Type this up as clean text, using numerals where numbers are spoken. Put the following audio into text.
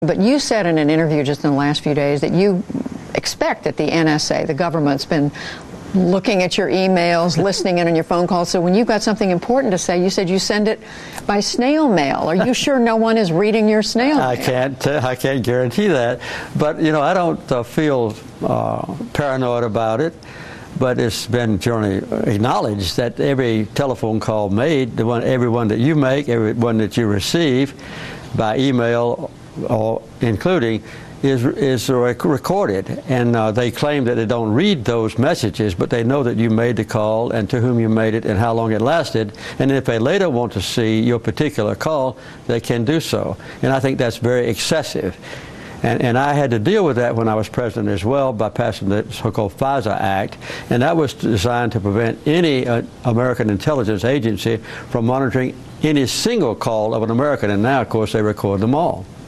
But you said in an interview just in the last few days that you expect that the NSA, the government's been looking at your emails, listening in on your phone calls. So when you've got something important to say, you said you send it by snail mail. Are you sure no one is reading your snail mail? I can't guarantee that. But, you know, I don't feel paranoid about it. But it's been generally acknowledged that every telephone call made, every one that you make, every one that you receive by email, or including, is recorded, and they claim that they don't read those messages, but they know that you made the call and to whom you made it and how long it lasted, and if they later want to see your particular call, they can do so. And I think that's very excessive. And I had to deal with that when I was president as well by passing the so-called FISA Act, and that was designed to prevent any American intelligence agency from monitoring any single call of an American, and now, of course, they record them all.